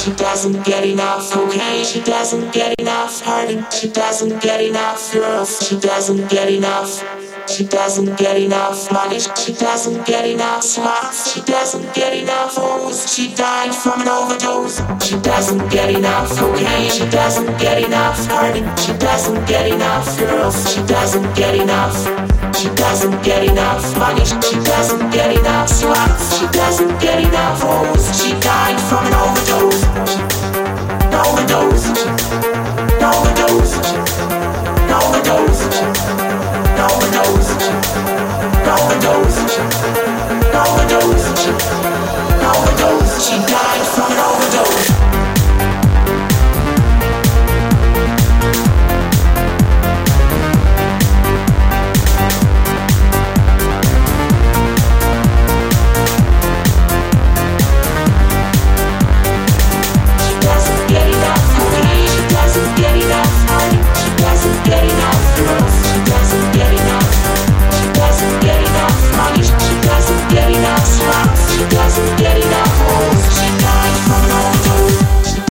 She doesn't get enough cocaine. She doesn't get enough party. She doesn't get enough girls. She doesn't get enough. She doesn't get enough money. She doesn't get enough slots. She doesn't get enough hoes. She died from an overdose. She doesn't get enough cocaine. She doesn't get enough party. She doesn't get enough girls. She doesn't get enough. She doesn't get enough money. She doesn't get enough slots. She doesn't get enough hoes. She died from an overdose. Overdose. Overdose. Overdose. Overdose. Overdose. Overdose. Overdose. She died.